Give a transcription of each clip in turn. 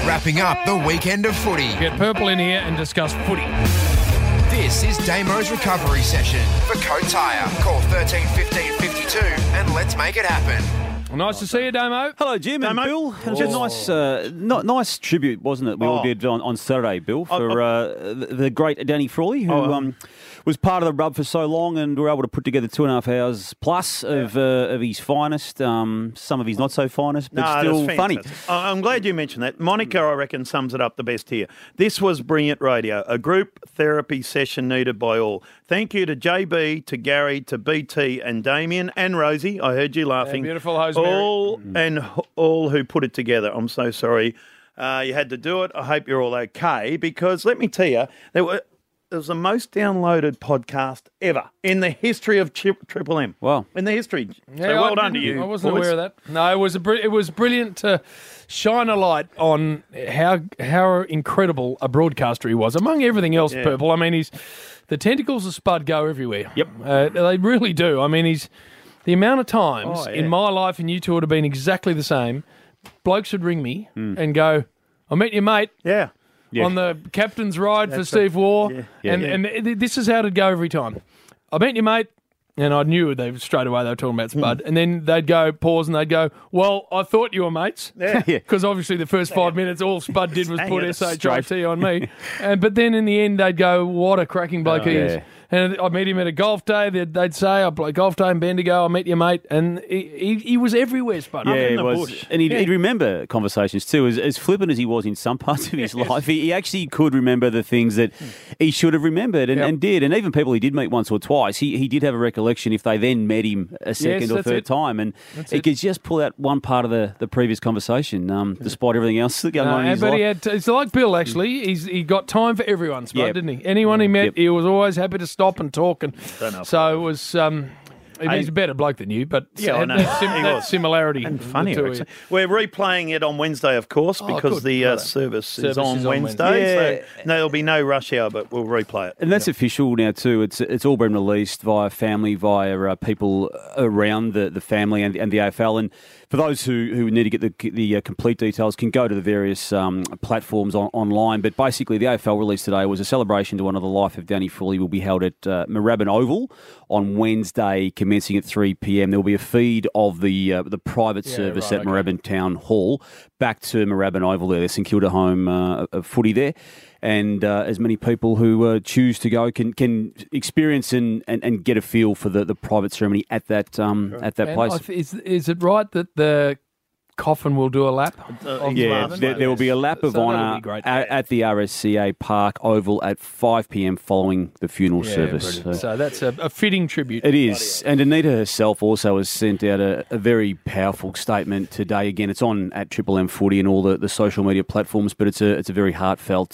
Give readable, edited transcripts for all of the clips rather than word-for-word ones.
wrapping up the weekend of footy. Get Purple in here and discuss footy. This is Damo's recovery session for Coat Tyre. Call 13 15 52 and let's make it happen. Nice to see you, Damo. Hello, Jim and Bill. It was a nice tribute, wasn't it? We all did on Saturday, Bill, for the great Danny Frawley, who was part of the rub for so long, and we were able to put together 2.5 hours plus of his finest, some of his not so finest, but still funny. I'm glad you mentioned that. Monica, I reckon, sums it up the best here. This was brilliant radio, a group therapy session needed by all. Thank you to JB, to Gary, to BT and Damien and Rosie. I heard you laughing. Yeah, beautiful Rosemary. All who put it together. I'm so sorry you had to do it. I hope you're all okay, because let me tell you, it was the most downloaded podcast ever in the history of Triple M. Wow. In the history. Yeah, So well done to you. I wasn't boys. aware of that. No, it was brilliant to shine a light on how incredible a broadcaster he was. Among everything else, Purple, I mean, the tentacles of Spud go everywhere. Yep. They really do. I mean, the amount of times in my life, and you two would have been exactly the same, blokes would ring me and go, I met your mate. Yeah. On the captain's ride for Steve Waugh. Yeah. And this is how it'd go every time. I met your mate, and I knew straight away they were talking about Spud. And then they'd go, pause, and they'd go, well, I thought you were mates. Yeah. Because obviously the first 5 minutes, all Spud did was put SHIT on me. But then in the end, they'd go, what a cracking bloke he is. And I met him at a golf day. They'd say, I play golf day in Bendigo. I met your mate. And he was everywhere, Spud. Yeah, in it the was. bush. And he'd remember conversations too. As flippant as he was in some parts of his life, he actually could remember the things that he should have remembered and did. And even people he did meet once or twice, he did have a recollection if they then met him a second or third time. And he could just pull out one part of the previous conversation, despite everything else going on in his life. It's like Bill, actually. He got time for everyone, Spud, didn't he? Anyone he met, he was always happy to stop and talk. And so it was... he's a better bloke than you, but I know. that similarity. And funny. the two of you. We're replaying it on Wednesday, of course, because the service is on Wednesday. So there'll be no rush hour, but we'll replay it. And that's official now too. It's all been released via family, via people around the family and the AFL. And for those who need to get the complete details, can go to the various platforms online. But basically, the AFL release today was a celebration to honour the life of Danny Frawley. Will be held at Moorabbin Oval on Wednesday, commencing at 3 p.m. There will be a feed of the private service at Moorabbin Town Hall back to Moorabbin Oval. There's St Kilda home footy there. And as many people who choose to go can experience and get a feel for the private ceremony at that place. Is it right that the coffin will do a lap? There will be a lap of honour at the RSCA Park Oval at 5 p.m. following the funeral service. So that's a fitting tribute. It is. And Anita herself also has sent out a very powerful statement today. Again, it's on at Triple M Footy and all the social media platforms, but it's a very heartfelt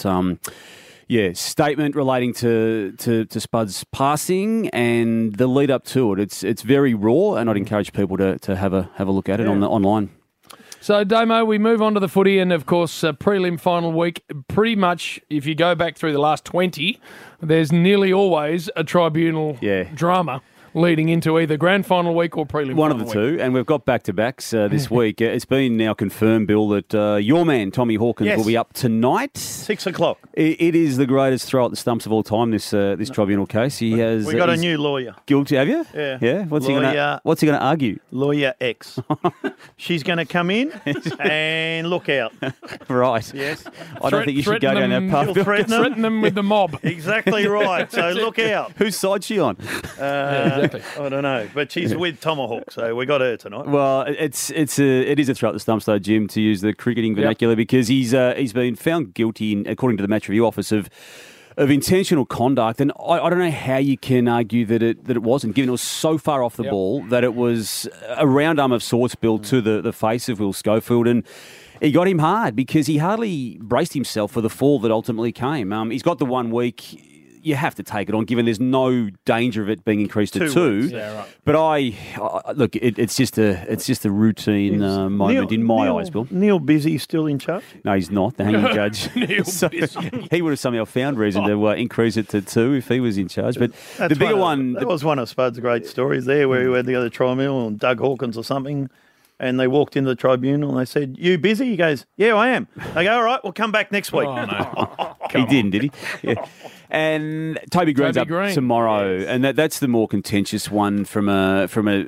statement relating to Spud's passing and the lead up to it. It's very raw, and I'd encourage people to have a look at it online. So, Damo, we move on to the footy, and of course, prelim final week. Pretty much, if you go back through the last 20, there's nearly always a tribunal drama leading into either grand final week or prelim One final of the two, and we've got back-to-backs this week. It's been now confirmed, Bill, that your man, Tommy Hawkins, will be up tonight. 6 o'clock. It is the greatest throw at the stumps of all time, this tribunal case. He has. We got a new lawyer. Guilty, have you? Yeah. Yeah? What's he going to argue? Lawyer X. She's going to come in and look out. Right. Yes. I don't think you should go down that path. Threaten them with the mob. Exactly right. So look out. Whose side's she on? Exactly. I don't know, but she's with Tomahawk, so we got her tonight. Well, it is a throw at the stumps, though, Jim, to use the cricketing vernacular, because he's been found guilty, according to the Match Review Office, of intentional conduct, and I don't know how you can argue that it wasn't, given it was so far off the ball that it was a round arm of sorts built to the face of Will Schofield, and he got him hard because he hardly braced himself for the fall that ultimately came. He's got the 1 week. You have to take it on, given there's no danger of it being increased to 2. Yeah, right. But I look, it's just a routine moment in my eyes, Bill. Neil Busy still in charge? No, he's not. The hanging judge. Neil Busy. He would have somehow found reason to increase it to 2 if he was in charge. But the bigger one, that was one of Spud's great stories there, where he had the other tribunal and Doug Hawkins or something. And they walked into the tribunal and they said, "You busy?" He goes, "Yeah, I am." They go, "All right, we'll come back next week." Oh, no. He didn't, did he? Yeah. And Toby Green's up tomorrow, and that's the more contentious one from a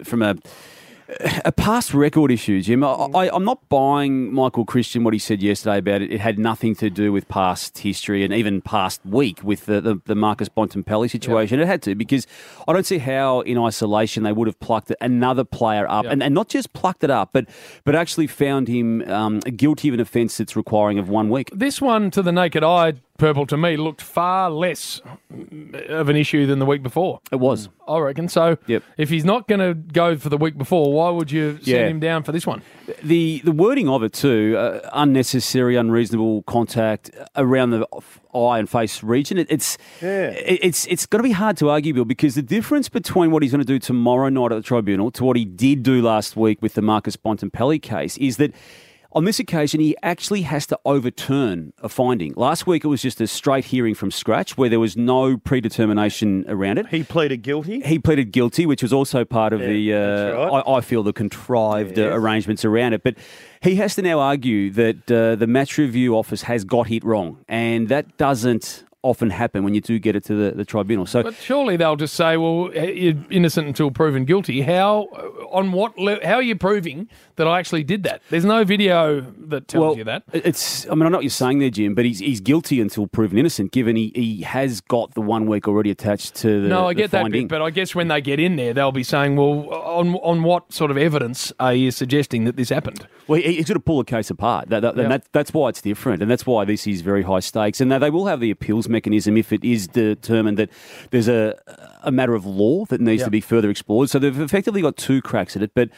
past record issue, Jim. I'm not buying Michael Christian what he said yesterday about it. It had nothing to do with past history and even past week with the Marcus Bontempelli situation. Yep. It had to, because I don't see how in isolation they would have plucked another player up, and not just plucked it up, but actually found him guilty of an offence that's requiring of 1 week. This one, to the naked eye, Purple, to me, looked far less of an issue than the week before. It was. I reckon. So if he's not going to go for the week before, why would you send him down for this one? The wording of it too, unnecessary, unreasonable contact around the eye and face region. It's going to be hard to argue, Bill, because the difference between what he's going to do tomorrow night at the tribunal to what he did do last week with the Marcus Bontempelli case is that on this occasion, he actually has to overturn a finding. Last week, it was just a straight hearing from scratch where there was no predetermination around it. He pleaded guilty? He pleaded guilty, which was also part of I feel, the contrived arrangements around it. But he has to now argue that the match review office has got it wrong, and that doesn't often happen when you do get it to the tribunal. So, but surely they'll just say, "Well, you're innocent until proven guilty." How are you proving that I actually did that? There's no video that tells you that. I know what you're saying there, Jim, but he's guilty until proven innocent, given he has got the 1 week already attached to the No, I get finding. that bit, but I guess when they get in there, they'll be saying, "Well, on what sort of evidence are you suggesting that this happened?" Well, he's going to pull a case apart. That's why it's different, and that's why this is very high stakes. And they will have the appeals mechanism if it is determined that there's a matter of law that needs to be further explored. So they've effectively got two cracks at it, but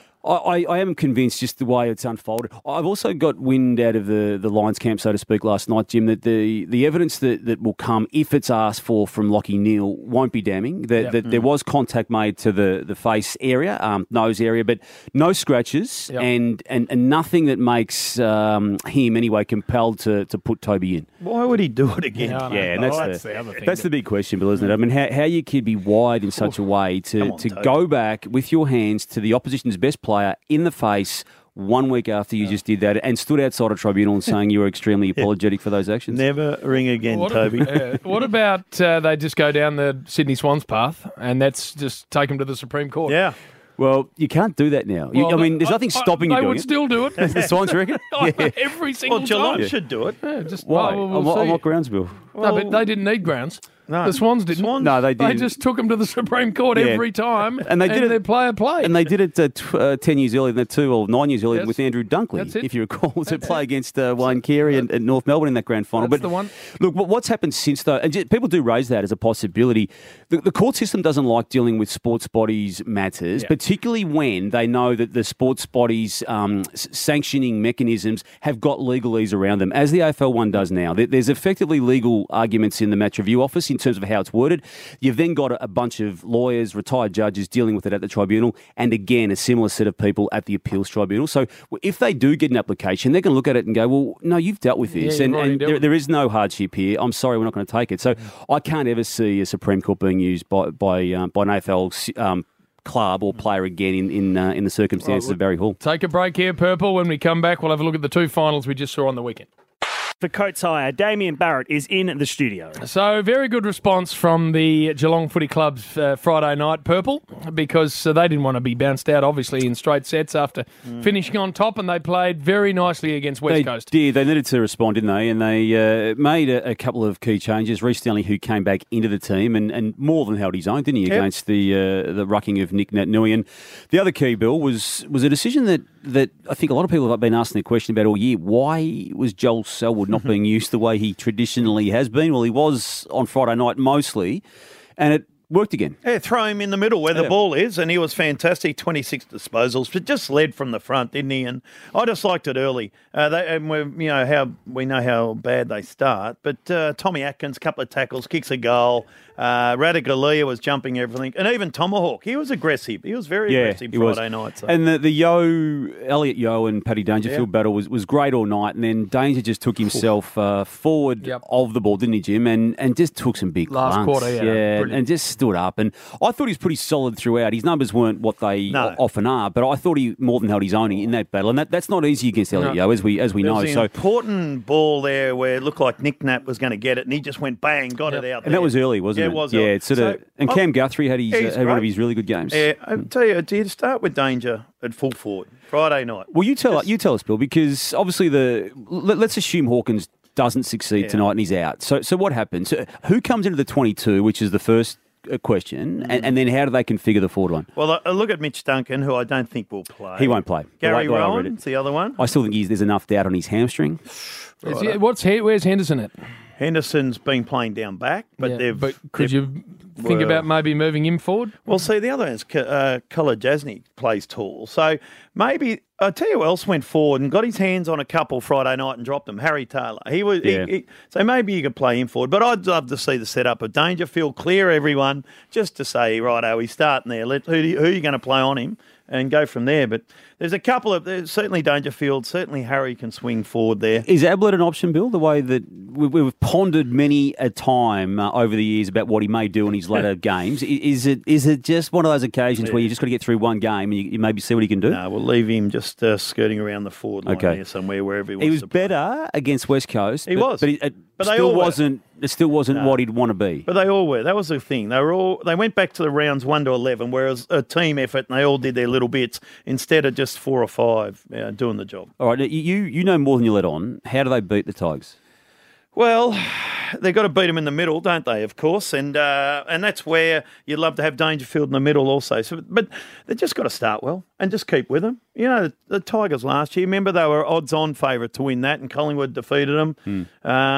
I am convinced just the way it's unfolded. I've also got wind out of the Lions camp, so to speak, last night, Jim, that the evidence that will come if it's asked for from Lachie Neale won't be damning. That there was contact made to the face area, nose area, but no scratches and nothing that makes him anyway compelled to put Toby in. Why would he do it again? And that's the other thing. That's the big question, Bill, isn't it? I mean, how you could be wide in such a way to go back with your hands to the opposition's best player in the face 1 week after you just did that and stood outside a tribunal and saying you were extremely apologetic for those actions. Never ring again, Toby. What about they just go down the Sydney Swans path and that's just take them to the Supreme Court? Yeah. Well, you can't do that now. There's nothing stopping you doing it. They would still do it. The Swans, you reckon? Every single time. Geelong should do it. Why? On what grounds, Bill? No, but they didn't need grounds. No. The Swans didn't. No, they didn't. They just took them to the Supreme Court every time, and they did it. Their player played. And they did it 10 years earlier than 9 years earlier with Andrew Dunkley, That's it. if you recall, to play against Wayne Carey and North Melbourne in that grand final. That's the one. Look, what's happened since, though, and people do raise that as a possibility, the court system doesn't like dealing with sports bodies matters, particularly when they know that the sports bodies sanctioning mechanisms have got legalese around them, as the AFL one does now. There's effectively legal arguments in the match review office in terms of how it's worded. You've then got a bunch of lawyers, retired judges dealing with it at the tribunal, and again, a similar set of people at the appeals tribunal. So if they do get an application, they're going to look at it and go, well, no, you've dealt with this, and there is no hardship here. I'm sorry, we're not going to take it. So I can't ever see a Supreme Court being used by an AFL club or player again in the circumstances of Barry Hall. Take a break here, Purple. When we come back, we'll have a look at the two finals we just saw on the weekend. For Coates Hire, Damien Barrett is in the studio. So, very good response from the Geelong Footy Club's Friday night, Purple, because they didn't want to be bounced out, obviously, in straight sets after finishing on top, and they played very nicely against West Coast. They needed to respond, didn't they? And they made a couple of key changes. Reece Stanley, who came back into the team and more than held his own, didn't he, against the rucking of Nick Naitanui. And the other key, Bill, was a decision that I think a lot of people have been asking the question about all year. Why was Joel Selwood not being used the way he traditionally has been? Well, he was on Friday night mostly, and it worked again. Yeah, throw him in the middle where the ball is, and he was fantastic. 26 disposals, but just led from the front, didn't he? And I just liked it early. We know how bad they start, but Tommy Atkins, couple of tackles, kicks a goal. Radaglia was jumping everything, and even Tomahawk. He was aggressive. He was very aggressive Friday night. So. And the Elliot Yeo and Paddy Dangerfield battle was great all night, and then Danger just took himself forward of the ball, didn't he, Jim? And just took some big last clunks. Quarter, and just stood up. And I thought he was pretty solid throughout. His numbers weren't what they often are, but I thought he more than held his own in that battle. And that's not easy against Elliot Yeo, as we know. There was an important ball there where it looked like Nick Knapp was going to get it, and he just went bang, got it out there. And that was early, wasn't it? Yeah, it was. Yeah, it's sort of. And Cam Guthrie had one of his really good games. Yeah, I tell you, do you start with Danger at full forward Friday night? Well, you tell us, Bill, because obviously let's assume Hawkins doesn't succeed tonight and he's out. So what happens? Who comes into the 22, which is the first question, and then how do they configure the forward line? Well, I look at Mitch Duncan, who I don't think will play. He won't play. Gary Rowan's the other one. I still think there's enough doubt on his hamstring. Where's Henderson at? Henderson's been playing down back, but could you think about maybe moving him forward? Well, see, the other one is Kula Jasny plays tall. So maybe, I'll tell you who else went forward and got his hands on a couple Friday night and dropped them. Harry Taylor. So maybe you could play him forward. But I'd love to see the setup of Dangerfield, clear everyone, just to say, righto, he's starting there. Who are you going to play on him? And go from there. But there's a couple of... certainly Dangerfield, certainly Harry can swing forward there. Is Ablett an option, Bill? The way that we've pondered many a time over the years about what he may do in his latter games. Is it just one of those occasions where you just got to get through one game and you maybe see what he can do? No, we'll leave him just skirting around the forward line there somewhere, wherever he wants to He was better against West Coast. He was. But it still wasn't what he'd want to be. But they all were. That was the thing. They went back to the rounds 1 to 11, whereas a team effort, and they all did their little bits instead of just 4 or 5 doing the job. All right, you know more than you let on. How do they beat the Tigers? Well, they've got to beat them in the middle, don't they, of course? And that's where you'd love to have Dangerfield in the middle also. So, but they've just got to start well and just keep with them. You know, the Tigers last year, remember they were odds-on favourite to win that and Collingwood defeated them.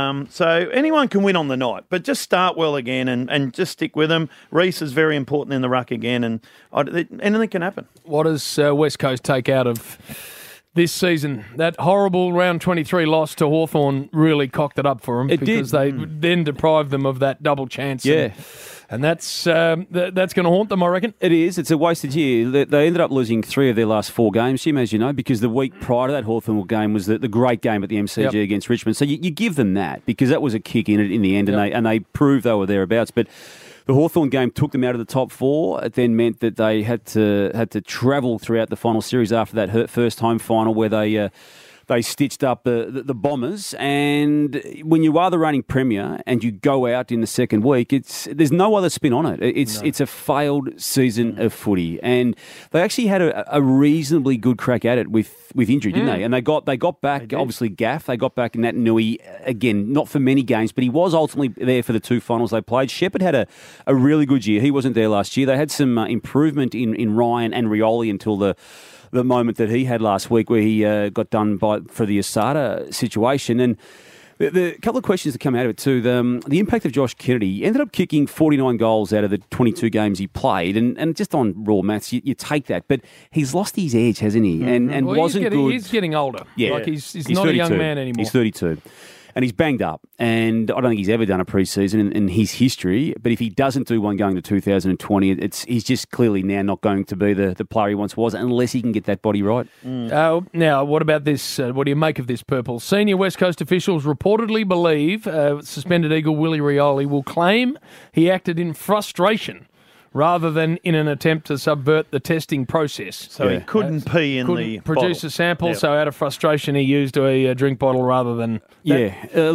So anyone can win on the night, but just start well again and just stick with them. Reece is very important in the ruck again and anything can happen. What does West Coast take out of this season? That horrible round 23 loss to Hawthorn really cocked it up for them because they then deprived them of that double chance. Yeah. And that's going to haunt them, I reckon. It is. It's a wasted year. They ended up losing 3 of their last 4 games, Jim, as you know, because the week prior to that Hawthorn game was the great game at the MCG against Richmond. So you give them that because that was a kick in it in the end, and they proved they were thereabouts. But the Hawthorn game took them out of the top 4. It then meant that they had to travel throughout the final series after that first home final where they stitched up the Bombers. And when you are the reigning premier and you go out in the second week, there's no other spin on it. It's a failed season of footy. And they actually had a reasonably good crack at it with injury, didn't they? And they got back, obviously, Gaff. They got back Nat Nui, again, not for many games, but he was ultimately there for the 2 finals they played. Shepherd had a really good year. He wasn't there last year. They had some improvement in Ryan and Rioli until the moment that he had last week where he got done for the Asada situation. And the couple of questions that come out of it too, the impact of Josh Kennedy. He ended up kicking 49 goals out of the 22 games he played, and just on raw maths, you take that. But he's lost his edge, hasn't he? And wasn't good. He's getting older. Yeah. Like he's not 32. A young man anymore. He's 32. And he's banged up, and I don't think he's ever done a pre-season in his history. But if he doesn't do one going to 2020, he's just clearly now not going to be the player he once was unless he can get that body right. Now, what about this? What do you make of this, Purple? Senior West Coast officials reportedly believe suspended Eagle Willie Rioli will claim he acted in frustration rather than in an attempt to subvert the testing process. So he couldn't pee in the produce bottle. A sample, so out of frustration he used a drink bottle rather than... Look,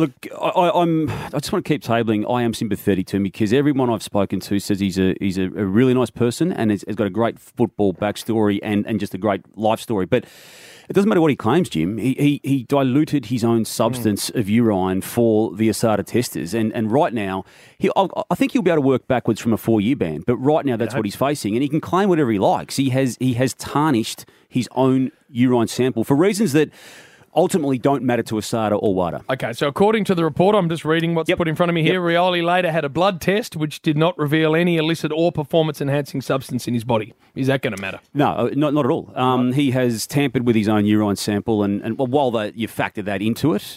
I just want to keep tabling. I am sympathetic to him because everyone I've spoken to says he's a really nice person and has got a great football backstory and just a great life story. But it doesn't matter what he claims, Jim. He diluted his own substance of urine for the Asada testers. And right now, I think he'll be able to work backwards from a 4-year ban. But right now, that's what he's facing. And he can claim whatever he likes. He has tarnished his own urine sample for reasons that ultimately don't matter to Asada or WADA. Okay, so according to the report, I'm just reading what's put in front of me here. Rioli later had a blood test which did not reveal any illicit or performance-enhancing substance in his body. Is that going to matter? No, not at all. He has tampered with his own urine sample, and while you factor that into it,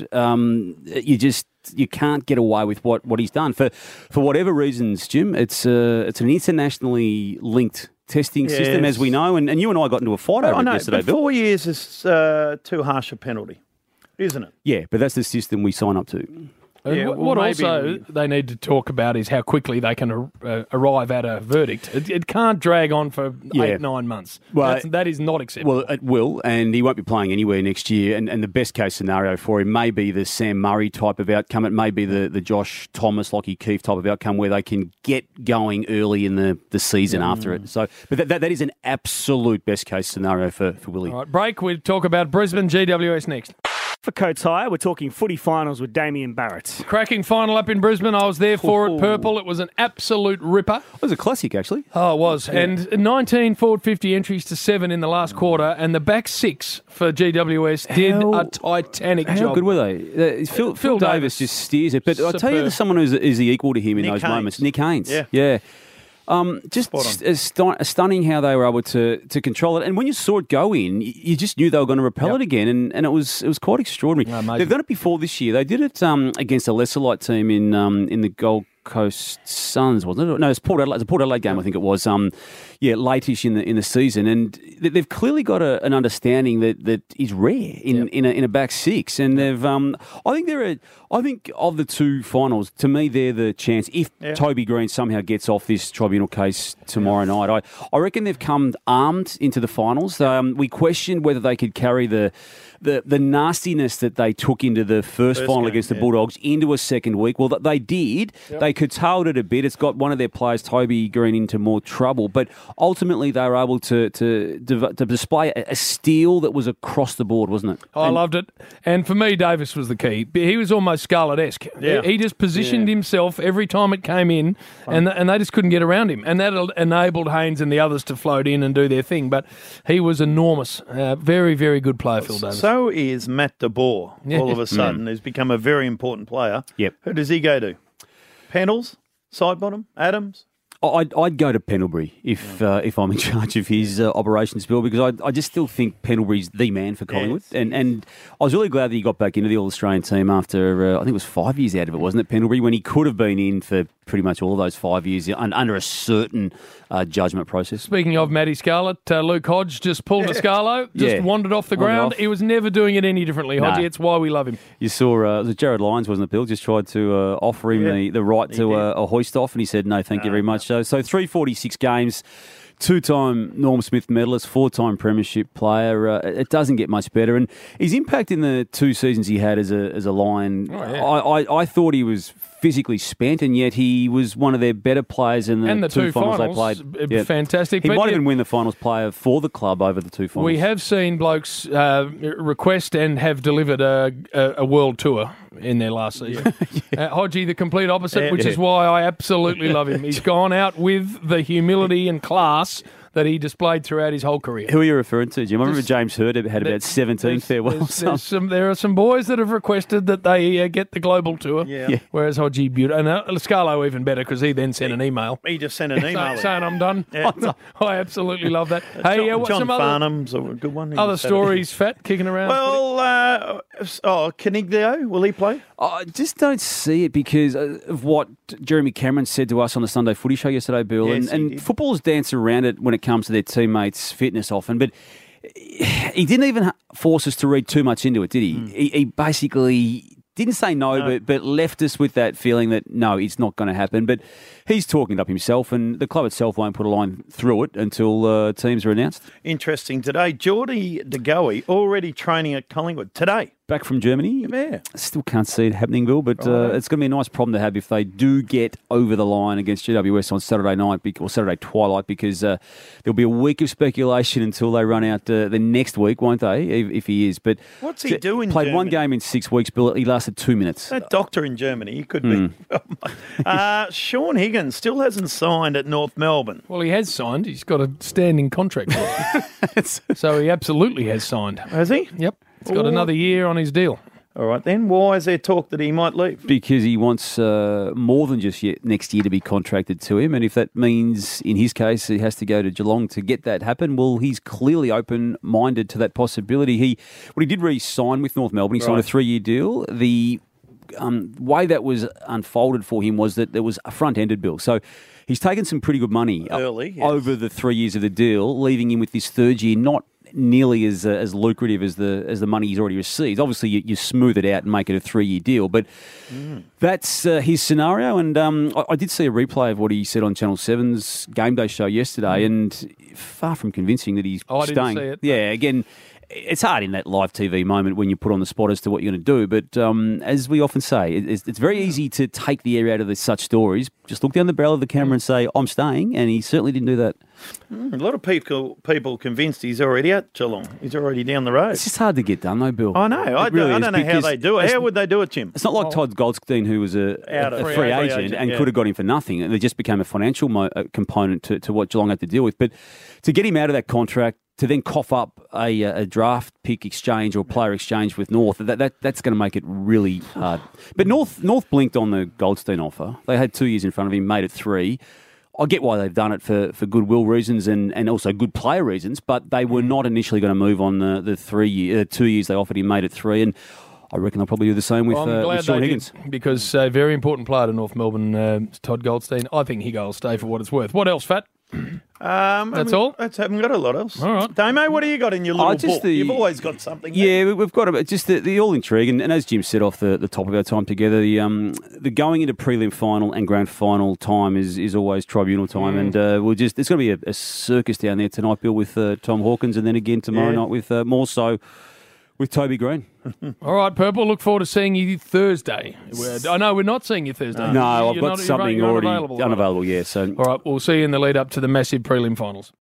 you can't get away with what he's done. For whatever reasons, Jim, it's an internationally linked testing system, as we know, and you and I got into a fight over it yesterday, Bill. 4 years is too harsh a penalty, isn't it? Yeah, but that's the system we sign up to. Yeah, what well, maybe also they need to talk about is how quickly they can arrive at a verdict. It can't drag on for 8-9 months. Well, that is not acceptable. Well, it will, and he won't be playing anywhere next year. And the best case scenario for him may be the Sam Murray type of outcome. It may be the Josh Thomas, Lockie Keefe type of outcome where they can get going early in the season after it. So, but that is an absolute best case scenario for Willie. All right, break. We'll talk about Brisbane GWS next. For Coates Hire, we're talking footy finals with Damien Barrett. Cracking final up in Brisbane. I was there for it. Purple. It was an absolute ripper. It was a classic, actually. Oh, it was. Yeah. And 19 forward 50 entries to 7 in the last quarter, and the back 6 for GWS did a titanic job. How good were they? Phil Davis just steers it. But I'll tell you, there's someone who's the equal to him in those moments. Nick Haynes. Yeah. Just stunning how they were able to control it. And when you saw it go in, you just knew they were going to repel it again. And it was quite extraordinary. They've done it before this year. They did it against a lesser light team in the Gold Coast Suns, wasn't it? No, it's Port Adelaide. It's a Port Adelaide game, I think it was. Late-ish in the season, and they've clearly got an understanding that is rare in a back 6. And they've, I think of the two finals, to me, they're the chance. If Toby Green somehow gets off this tribunal case tomorrow night, I reckon they've come armed into the finals. We questioned whether they could carry the nastiness that they took into the first final game, against the Bulldogs into a second week. Well, they did. Yep. They curtailed it a bit. It's got one of their players, Toby Green, into more trouble. But ultimately, they were able to display a steal that was across the board, wasn't it? I loved it. And for me, Davis was the key. He was almost Scarlett-esque. Yeah. He just positioned himself every time it came in, and they just couldn't get around him. And that enabled Haynes and the others to float in and do their thing. But he was enormous. Very, very good player, Phil Davis. So is Matt de Boer, all of a sudden, who's become a very important player. Yep. Who does he go to? Pendles? Sidebottom? Adams? I'd go to Pendlebury if I'm in charge of his operations, Bill, because I just still think Pendlebury's the man for Collingwood. Yes. And I was really glad that he got back into the All-Australian team after, I think it was 5 years out of it, wasn't it, Pendlebury, when he could have been in for pretty much all of those 5 years under a certain judgment process. Speaking of Matty Scarlett, Luke Hodge just pulled a Scarlo, wandered off the ground. He was never doing it any differently, Hodgie. It's why we love him. You saw, it was Jared Lyons, wasn't it, Bill? Just tried to offer him the right to a hoist off, and he said, no, thank you very much. So 346 games, 2-time Norm Smith medalist, 4-time premiership player. It doesn't get much better. And his impact in the 2 seasons he had as a Lion, I thought he was physically spent, and yet he was one of their better players in the 2 finals they played. Fantastic. He might even win the finals player for the club over the 2 finals. We have seen blokes request and have delivered a world tour in their last season. Hodgie, the complete opposite, which is why I absolutely love him. He's gone out with the humility and class that he displayed throughout his whole career. Who are you referring to, Jim? I remember James Hird had about 17 farewells. There are some boys that have requested that they get the global tour, whereas Hodgie and Scarlo even better because he then sent an email. He just sent an email saying I'm done. Yeah. I absolutely love that. Hey, what's John some Farnham's a good one. Other stories, Fat, kicking around? Well, Caniglio, will he play? I just don't see it because of what Jeremy Cameron said to us on the Sunday Footy Show yesterday, Bill. Yes, and footballers dance around it when it comes to their teammates' fitness often, but he didn't even force us to read too much into it, did he? He basically didn't say no. But left us with that feeling that, no, it's not going to happen. But he's talking it up himself, and the club itself won't put a line through it until teams are announced. Interesting today. Geordie De Goey already training at Collingwood today. Back from Germany. Yeah. Still can't see it happening, Bill, but it's going to be a nice problem to have if they do get over the line against GWS on Saturday night or Saturday twilight, because there'll be a week of speculation until they run out the next week, won't they, if he is. But what's he doing? Played Germany? 1 game in 6 weeks, Bill. He lasted 2 minutes. That doctor in Germany, he could be. Sean Higgins still hasn't signed at North Melbourne. Well, he has signed. He's got a standing contract. So he absolutely has signed. Has he? Yep. He's got another year on his deal. All right, then. Why is there talk that he might leave? Because he wants more than just next year to be contracted to him. And if that means, in his case, he has to go to Geelong to get that happen, well, he's clearly open-minded to that possibility. When he did re-sign with North Melbourne, he signed a 3-year deal. The way that was unfolded for him was that there was a front-ended bill. So he's taken some pretty good money early over the 3 years of the deal, leaving him with this third year not nearly as lucrative as the money he's already received. Obviously, you smooth it out and make it a 3-year deal, but that's his scenario. And I did see a replay of what he said on Channel 7's Game Day show yesterday, and far from convincing that he's staying. I didn't see it. Yeah, again, it's hard in that live TV moment when you're put on the spot as to what you're going to do. But as we often say, it's very easy to take the air out of such stories. Just look down the barrel of the camera and say, I'm staying. And he certainly didn't do that. A lot of people convinced he's already at Geelong. He's already down the road. It's just hard to get done, though, Bill. I know. I don't know how they do it. How would they do it, Jim? It's not like Todd Goldstein, who was a free agent and could have got him for nothing. And it just became a financial component to what Geelong had to deal with. But to get him out of that contract, to then cough up a draft pick exchange or player exchange with North, that's going to make it really hard. But North blinked on the Goldstein offer. They had 2 years in front of him, made it 3. I get why they've done it for goodwill reasons and also good player reasons, but they were not initially going to move on the 2 years they offered him, made it 3. And I reckon they'll probably do the same with Shaun Higgins. Because a very important player to North Melbourne, Todd Goldstein. I think he'll stay for what it's worth. What else, Fat? That's all? I haven't got a lot else. All right. Damo, what do you got in your little book? You've always got something. Yeah, we've got just the all intrigue. And as Jim said off the top of our time together, the going into prelim final and grand final time is always tribunal time. And there's going to be a circus down there tonight, Bill, with Tom Hawkins, and then again tomorrow night with more so with Toby Green. All right, Purple, look forward to seeing you Thursday. I know we're not seeing you Thursday. No, I've got something already unavailable. Yeah. So, all right, we'll see you in the lead up to the massive prelim finals.